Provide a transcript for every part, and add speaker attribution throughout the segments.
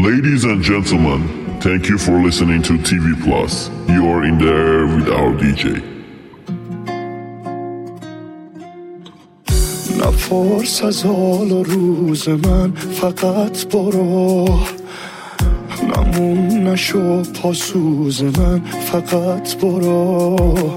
Speaker 1: Ladies and gentlemen, thank you for listening to TV Plus. You're in the air with our DJ.
Speaker 2: نپرس از حال و روز من، فقط برو. نمون نشو پاسوز من، فقط برو.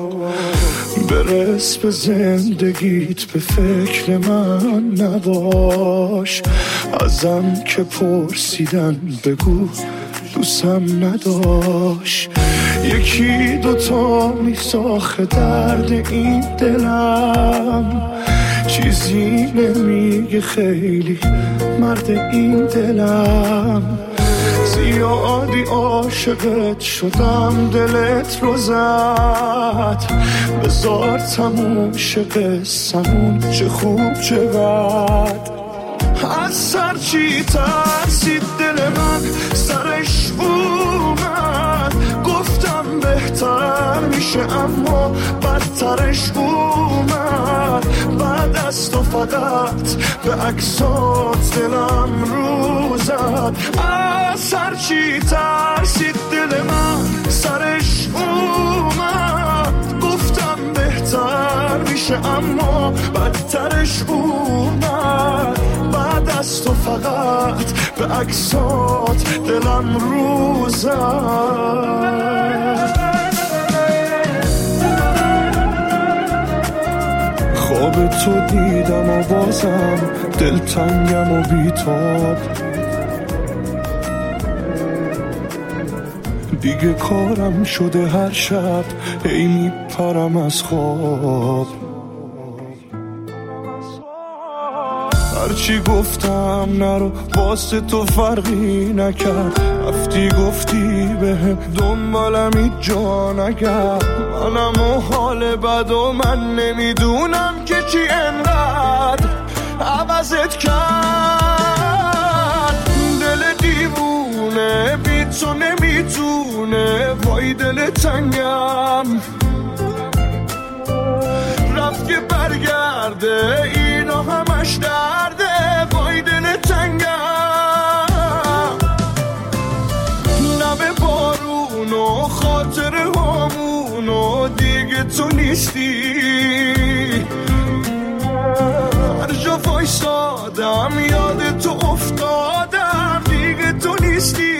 Speaker 2: برس به زندگیت، به فکر من نباش. ازم که پرسیدن بگو دوستم نداشت. یکی دوتا میساخه درد این دلم، چیزی نمیگه خیلی مرد این دلم. زیادی عاشقت شدم، دلت رو زد. بذار تموم شه قصه‌مون، چه خوب چه بد. از سر چی ترسید دل من، سرش اومد. گفتم بهتر میشه اما بدترش اومد. بعد از تو فقط به عکسات دلم رو زد. از سر چی ترسید دل من، سرش اومد. گفتم بهتر میشه اما بدترش اومد. بعد از تو فقط به عکسات دلم رو زد. خواب تو دیدم و بازم دلتنگم و بیتاب. دیگه کارم شده هر شب هی میپرم از خواب. هرچی گفتم نرو واسه تو فرقی نکرد. رفتی گفتی بهم دنبالم هیچ جا نگرد. منم و حال بد و من نمیدونم که چی انقدر عوضت کرد. دل دیوونه بی تو نمیتونه، وای دل تنگم. رفت که برگرده اینا همش درده، وای دل تنگم. لب بارون و خاطر همون و دیگه تو نیستی. هر جا وایسادم یاد تو افتادم، دیگه تو نیستی.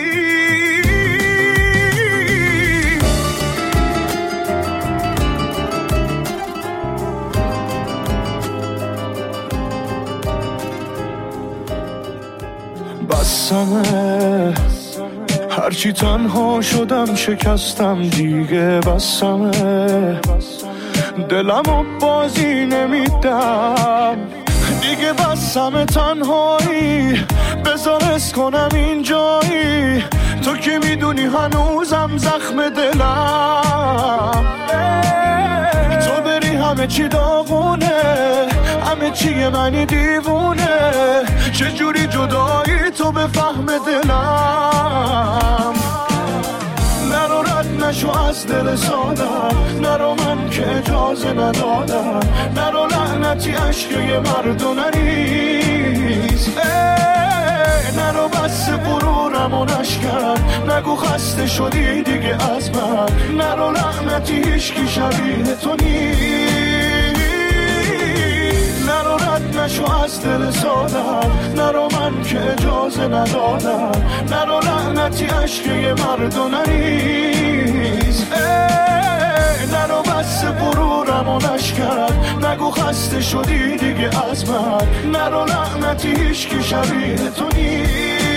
Speaker 2: بسمه هرچی تنها شدم شکستم، دیگه بسمه. دلمو بازی نمیدم دیگه، بسمه تنهایی. بذار حس کنم اینجایی، تو که میدونی هنوزم زخم دلم. تو بری همه چی داغونه، همه چی منی دیوونه. چجوری جدایی تو به فهم دلم. نرو رد نشو از دل سادم، نرو من که اجازه ندادم. نرو لعنتی عشقه مردو نریز. نرو بس غرورم و نشکن، نگو خسته شدی دیگه از من. نرو لعنتی هیچکی شبیه تو نیست. نرو رد نشو از دل سادم، نرو من که اجازه ندادم. نرو لعنتی عشقه مردو نریز. نرو بس غرورم و نشکن، نگو خسته شدی دیگه از من. نرو لعنتی هیچکی شبیه تو نیست.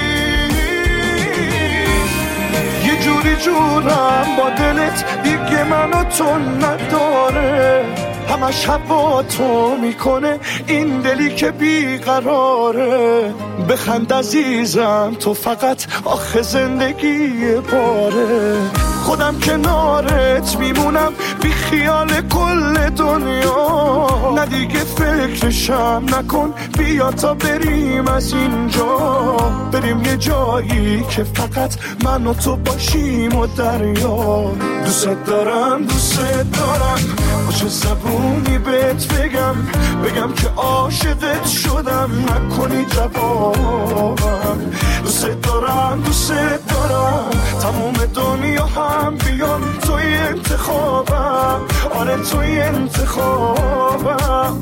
Speaker 2: یه جوری جورم با دلت دیگه منو تو نداره. همش هوا تو میکنه این دلی که بیقراره. بخند عزیزم تو فقط آخه زندگی باره. خودم کنارت میمونم بی خیال کل دنیا. نه دیگه فکرشم نکن، بیا تا بریم از اینجا. بریم یه جایی که فقط من و تو باشیم و دریا. دوست دارم دوست دارم، با چه زبونی بهت بگم که عاشقت شدم. کم نکنی جوابم. دوست دارم تموم دنیا هم بیان توی انتخابم. آره توی انتخابم.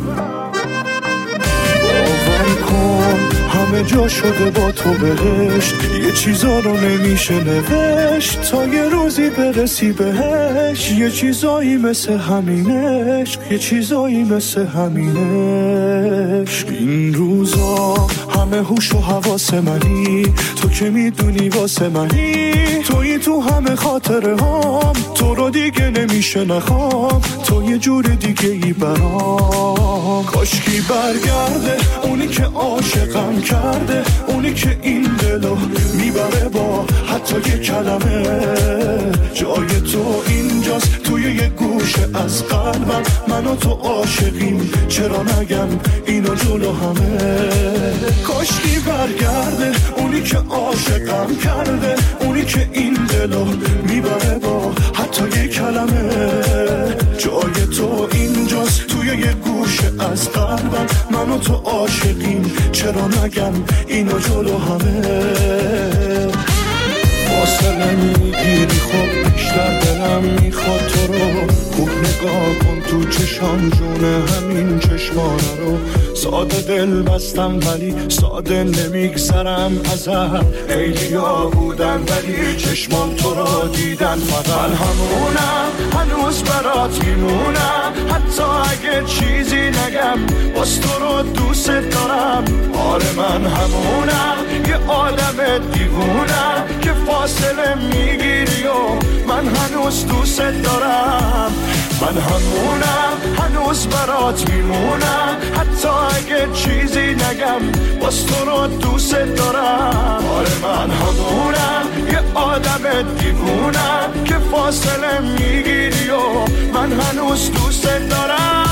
Speaker 2: باور کن همه جا شده با تو بهشت، یه چیزا رو نمیشه نوشت تا یه روزی برسی بهش. یه چیزایی مثل همینش، یه چیزایی مثل همینش. این روزا همه هوش و حواس منی، تو که میدونی واسه منی، توی تو همه خاطره هام. تو رو دیگه نمیشه نخوام، تو یه جور دیگه ای برام. کاشکی برگرده اونی که عاشقم کرده، اونی که این دلو میبره با حتی یه کلمه. جای تو اینجاست توی یه گوشه از قلبم، من و تو عاشقیم چرا نگم اینو جلو همه. کاشکی برگرده اونی که عاشقم کرده، اونی که این دلو میبره با حتی یه کلمه. جای تو اینجاست توی یه گوشه از قلبم، من و تو عاشقیم چرا نگم اینو جلو همه. فاصله میگیری خب بیشتر دلم میخواد تو رو. خوب نگاه کن تو چشام جونه همین چشمانه رو. ساده دل بستم ولی ساده نمیگذرم ازت. خیلیا بودن ولی چشمان تو رو دیدن فقط. من همونم هنوز برات میمونم، حتی اگه چیزی نگم باز تو رو دوست دارم. آره من همونم یه آدم دیوونم که فاصله میگیری و من هنوز دوست دارم. من همونم هنوز برات میمونم، حتی اگه چیزی نگم باز تو رو دوست دارم. آره من همونم یه آدم دیوونم که فاصله میگیری و من هنوز دوست دارم.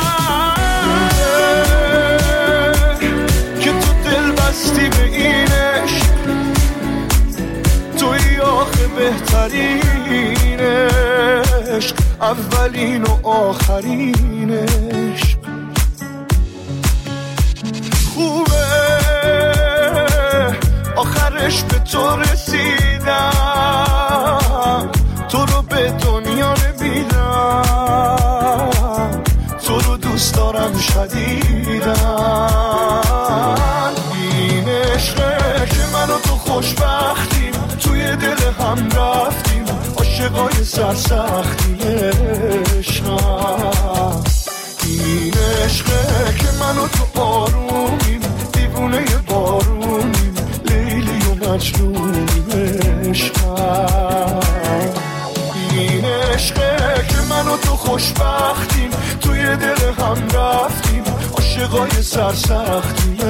Speaker 2: که تو دل بستی به این عشق، توی آخه بهترین عشق، اولین و آخرین عشق. خوبه آخرش به تو رسیدم، تو رو به دنیا نمیدم، تو رو دوست دارم شدیدم. این عشقه که من و تو خوشبختیم، توی دل هم رفتیم عاشقای سرسختیم. عشقم این عشقه که من و تو آرومیم، دیوونه بارونیم، لیلی و مجنونیم. عشقم این عشقه که من و تو خوشبختیم، توی دل هم رفتیم عاشقای سرسختیم.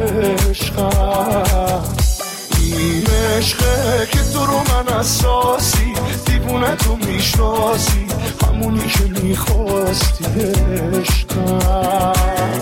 Speaker 2: عشقم این عشقه که تو رو من اساسی، دیوونه تو میشناسی، همونی که میخواستی. عشقم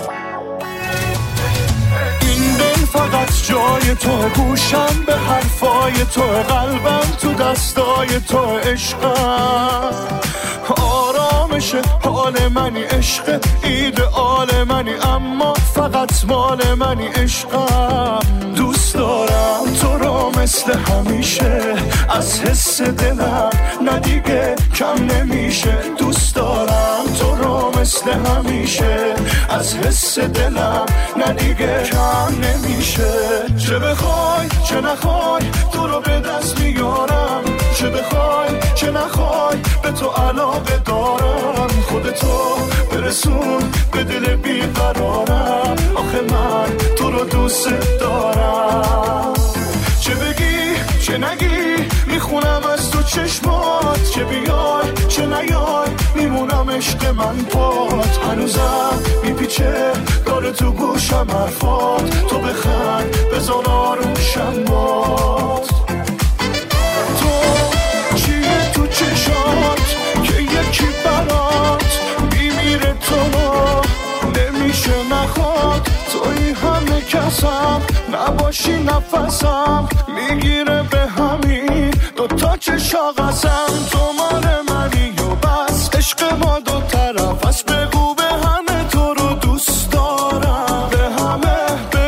Speaker 2: این دل فقط جای تو، گوشم به حرفای تو، قلبم تو دستای تو. عشقم آرامش حال منی، عشق ایدئال منی، اما فقط مال منی. عشقم دوست دارم تو رو مثل همیشه، از حس دلم ندیگه کم نمیشه. دوست دارم تو رو مثل همیشه، از حس دلم ندیگه کم نمیشه. چه بخوای چه نخوای تو رو به دست میارم، چه بخوای چه نخوای به تو علاقه دارم. خودتو برسون به دل بیقرارم، آخه من تو رو دوست دارم. چه بگی چه نگی میخونم از تو چشمات، چه بیای چه نیای میمونم عشق من پات. هنوزم میپیچه داره تو گوشم حرفات، تو بخند بزن آروشم باد. تو چیه تو چشات که یکی برات میمیره، تو نمیشه نخواد. توی همه کسم نباشی نفسم میگیره به همین دوتا چشا قسم. تو مال منی و بس، عشق ما دو طرف است، بگو به همه تو رو دوست دارم. به همه به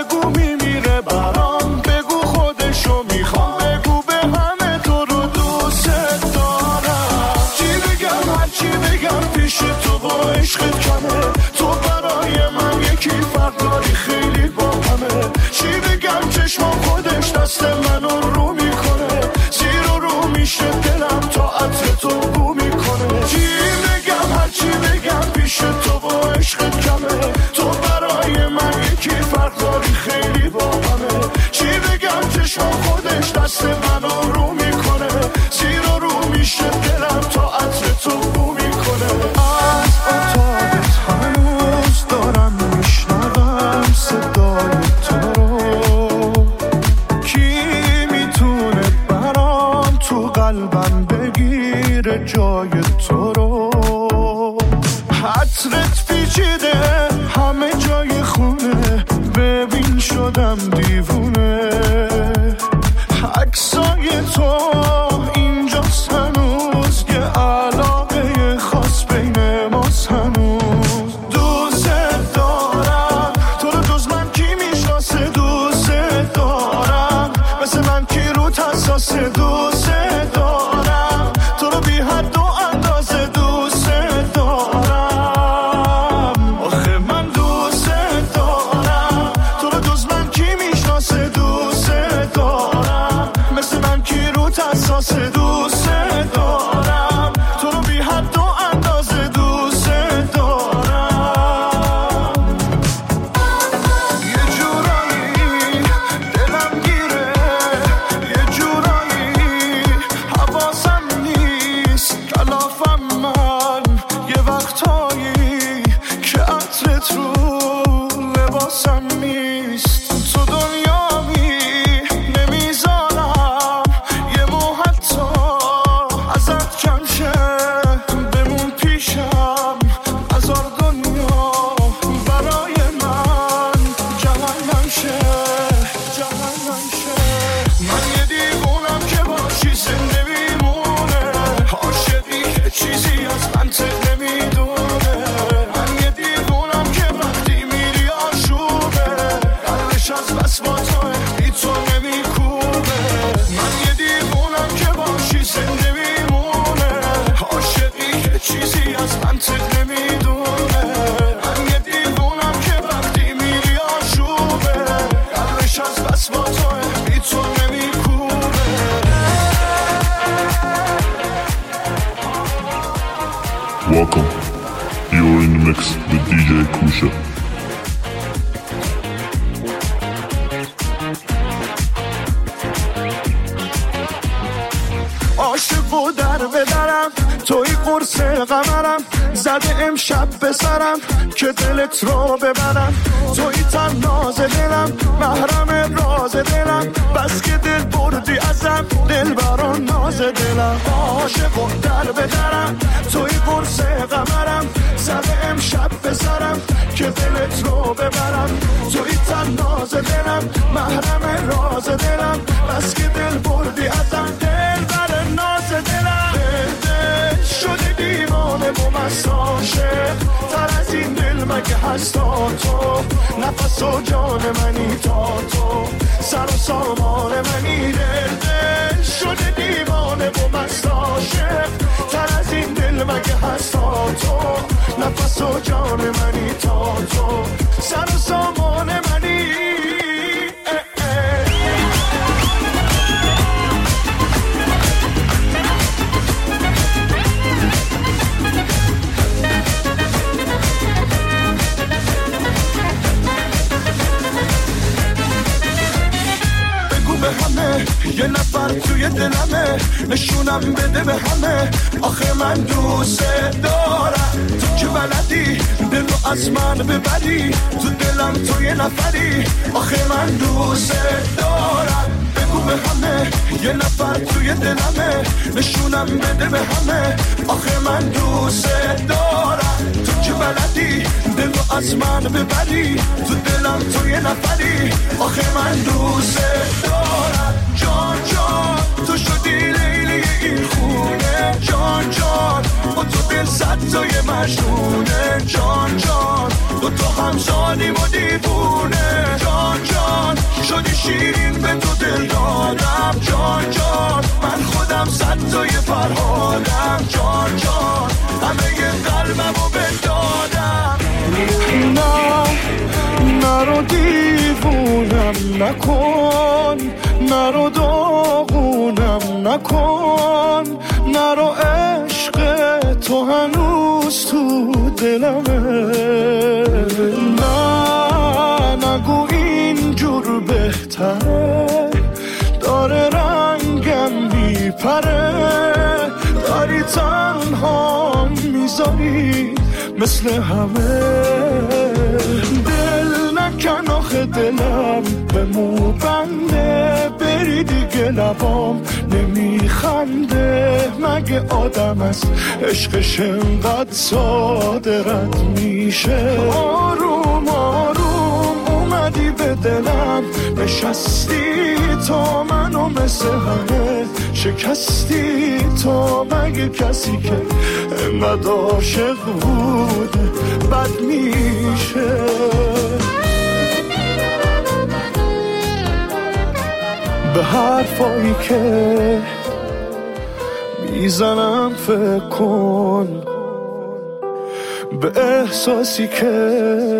Speaker 2: رفتاری خیلی با همه. چی بگم چشم خودش دست منو رو میکنه، زیر و رو میشه دلم تا عطر تو بو میکنه. چی بگم هرچی بگم پیش تو و عشق کمه، تو برای من یکی فرق داری خیلی با همه. چی بگم چشم خودش دست منو رو میکنه، زیر و رو میشه دلم تا عطر تو بو میکنه. از اتاقت هنوز دارم میشنوم صدای تو رو، کی میتونه برام تو قلبم بگیره جای تو رو. عطرت پیچیده همه جای خونه، ببین شدم دیوونه. عکسای تو اینجاست هنوز، یه علاقه خاص بین ماست هنوز. دوست دارم تو رو، جز من کی میشناسه؟ دوست دارم مثل من کی رو حساسه؟ دوست دارم تو رو بی حد و اندازه. دوست دارم آخه من دوست دارم تو رو، جز من کی میشناسه؟ دوست دارم مثل من کی رو حساسه؟ دوست دارم تو رو بی حد و اندازه. دوست دارم یه جورایی دلم گیره، یه جورایی حواسم نیست، کلافم من یه وقتایی که عطرت رو لباسم نیست. تو دنیامی نمیذارم یه مو حتی ازت کم شه، بمون پیشم هزار دنیا برای من جهنم شه، جهنم شه. من یه دیوونم که باشی زنده میمونه، عاشقی که چیزی از منطق نمیدونه. من یه دیوونم که وقتی میری آشوبه، قلبش از بس با توه بی تو نمیکوبه. من یه دیوونم که باشی زنده میمونه، عاشقی که چیزی از منطق نمیدونه. من یه دیوونم که وقتی میری آشوبه، قلبش از بس با توه بی تو نمیکوبه.
Speaker 1: Welcome. You're in the mix with DJ Kusha.
Speaker 2: عاشق و در بدرم توی قرص قمرم، زده امشب به سرم که دلت رو ببرم. توی تن ناز دلم، محرم راز دلم، بس که دل بردی ازم، دل بران ناز دلم. عاشق و در بدرم توی قرص قمرم، زده امشب به سرم که دلت رو ببرم. توی تن ناز دلم، محرم راز دلم، بس که دل بردی ازم، دل بران ناز دلم. دل شده دیوانه و مساشه، تر از این دل مگه هستا تو؟ نفس و جان منی تا تو، سر و سامان منی. دل شده دیوانه و مساشه، تر از این دل مگه هستا تو؟ نفس و جان منی تا تو، سر و سامان منی. یه نفر توی دلمه، نشونم بده به همه، آخه من دوست دارم. تو که بلدی دل رو از من ببری، تو دلم تو یه نفری، آخه من دوست دارم. بگو به همه یه نفر توی دلمه، نشونم بده به همه، آخه من دوست دارم. تو که بلدی دل رو از من ببری، تو دلم تو یه نفری، آخه من دوست دارم. جان جان تو شدی لیلی این خونه، جان جان با تو دل صد تای مجنونه. جان جان تو همزادیم و دیوونه. جان جان شدی شیرین به تو دل دادم. جان جان من خودم صد تای فرهادم. جان جان همه قلبم رو بدادم. نه نرو دیوونم نکن، نرو داغونم نکن، نرو عشق تو هنوز تو دلمه. نه نگو اینجور بهتره، داره رنگم میپره، داری تنها میذاری مثل همه. دل نکن آخه دلم به مو بنده، بری دیگه لبام نمیخنده. مگه آدم است عشقش انقدر ساده رد میشه؟ آروم آروم اومدی به دلم نشستی، تا منو مثل همه شکستی. تا مگه کسی که انقدر عاشق بود بد میشه؟ به حرفایی که میزنم فکر کن، به احساسی که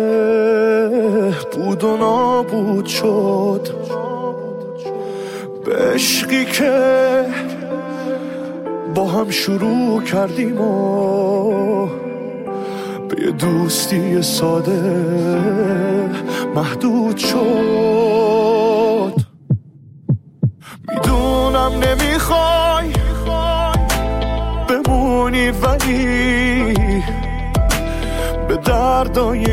Speaker 2: بود و نابود شد، به عشقی که با هم شروع کردیم و به یه دوستی ساده محدود شد. میدونم نمیخوای بمونی، ولی به دردای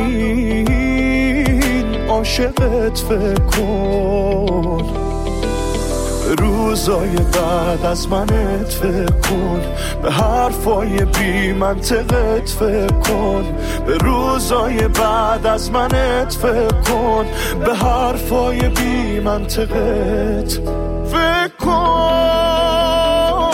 Speaker 2: این عاشقت فکر کن. به روزای بعد از منت فکر کن، به حرفای بی منطقت فکر کن. به روزای بعد از منت فکر کن، به حرفای بی منطقت فکر کن.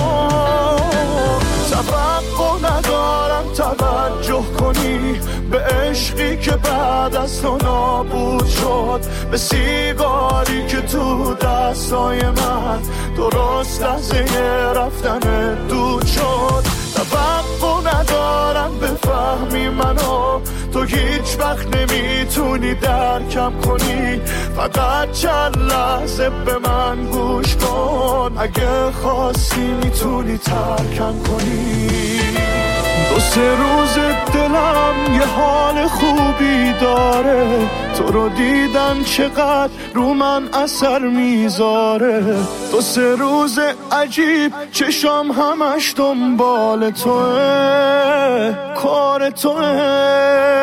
Speaker 2: توقع ندارم توجه کنی به عشقی که بعد از تو نابود شد، به سیگاری که تو دستای من درست لحظه رفتن دود شد. توقع ندارم بفهمی منو، تو هیچ وقت نمیتونی درکم کنی. فقط چند لحظه به من گوش کن، اگه خواستی میتونی ترکم کنی. دو سه روز دلم یه حال خوبی داره، تو رو دیدن چقدر رو من اثر میذاره. دو سه روز عجیب چشام همش دنبال توه، کار توه.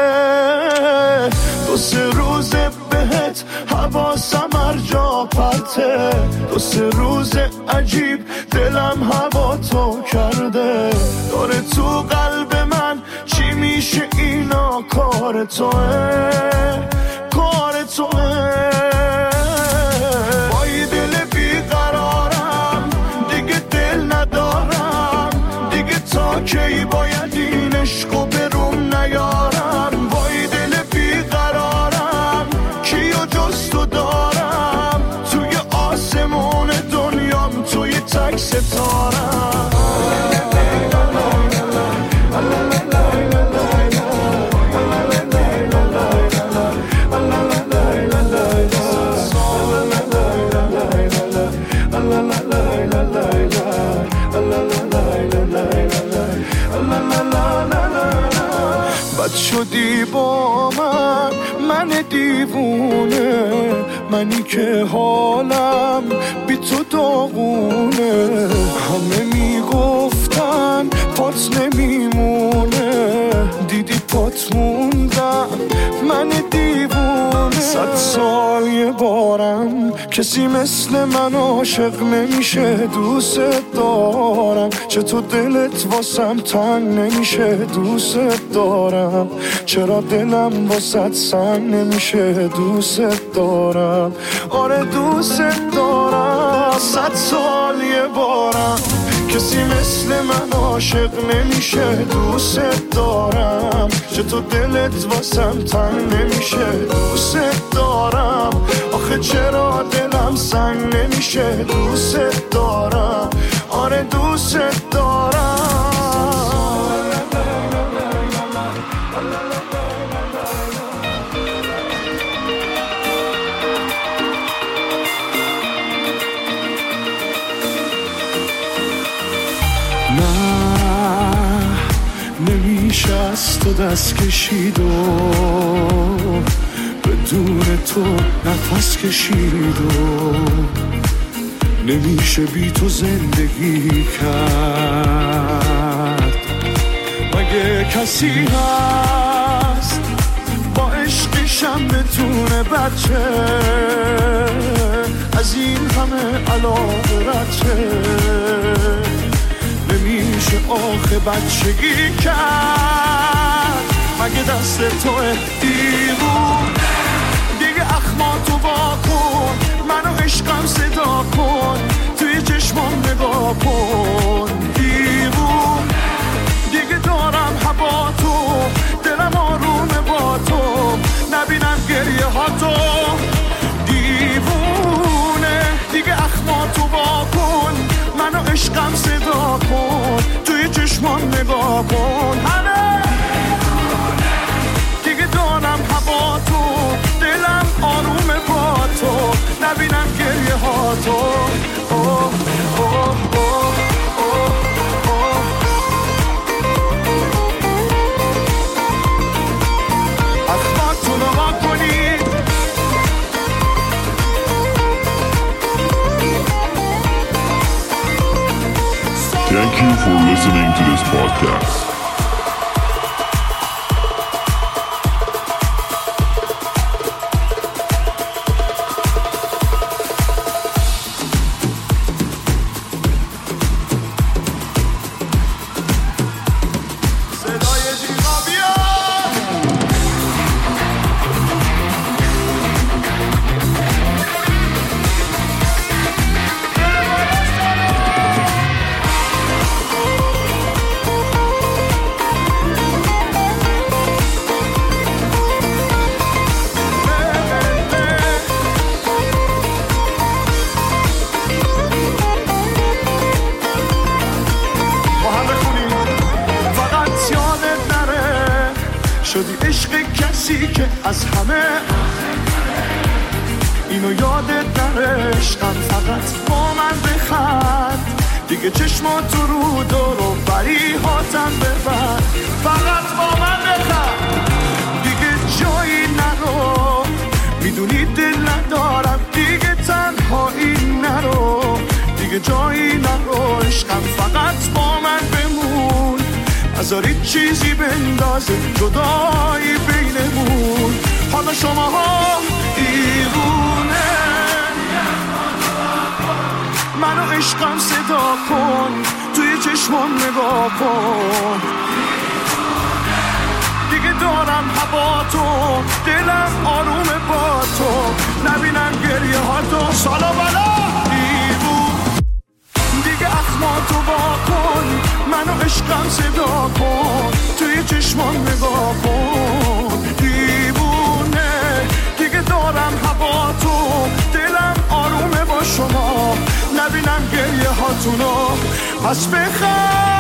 Speaker 2: دو سه روز بهت حواسم هر جا پرته، دو سه روز عجیب دلم هوا تو کرده. داره تو قلب من چی میشه اینا، کار توه، کار توه. با یه دل بیقرارم دیگه دل ندارم، دیگه تا کی باید این عشقو بروم نیارم. با یه دل بیقرارم کیو جز تو دارم، توی آسمون دنیام توی تک ستارم. بد شدی با من دیوونه، منی که حالم بی تو داغونه. همه میگفتن پات نمیمونه، دیدی پات موندم من دیوونه. 100 سال یه بارم کسی مثل من عاشق نمیشه. دوست دارم چطور دلت واسم تنگ نمیشه. دوست دارم چرا دلم واسط سنگ نمیشه. دوست دارم آره دوست دارم. 100 سال یه بارم کسی مثل من عاشق نمیشه. دوست دارم چطور دلت واسم تنگ نمیشه. دوست دارم آخه چرا دلم سنگ نمیشه. دوست دارم آره دوست دارم. تو دست کشید و بدون تو نفس کشید و نمیشه بی تو زندگی کرد. مگه کسی هست با عشقشم بتونه بچه از این همه علاقه رچه؟ نمیشه آخه بچگی کرد. مگه دست توه دیوون دیگه اخماتو وا کن، منو عشقم صدا کن، توی چشمام نگاه کن. دیوون دیگه دارم هوا تو، دلم آرومه با تو، نبینم گریه ها تو. دیوونه دیگه اخماتو وا کن، منو عشقم صدا کن، توی چشمام نگاه کن. همه دیگه دارم هوا تو، دلم آرومه با تو، نبینم گریه ها تو. اوه اوه اوه اوه. اخماتون رو وا کنید.
Speaker 1: Thank you for listening to this podcast.
Speaker 2: شدی عشق کسی که از همه اینو یادت نره. عشقم فقط با من بخند، دیگه چشماتو رو دور و بری هاتم ببر. فقط با من بخند، دیگه جایی نرو، میدونی دل ندارم دیگه تنهایی نرو، دیگه جایی نرو. عشقم فقط با من بمون، نذارید چیزی بندازه جدایی بینمون. حالا شماها دیوونه، منو عشقم صدا کن، توی چشمام نگاه کن. دیگه دارم هوا تو، دلم آرومه با تو، نبینم گریه ها تو. سالا بلا دیوون دیگه اخماتو با کن، منو عشقم صدا کن، توی چشمام نگاه کن. دیوونه دیگه دارم هوا تو، دلم آرومه با شما، نبینم گریه هاتونو. پس بخند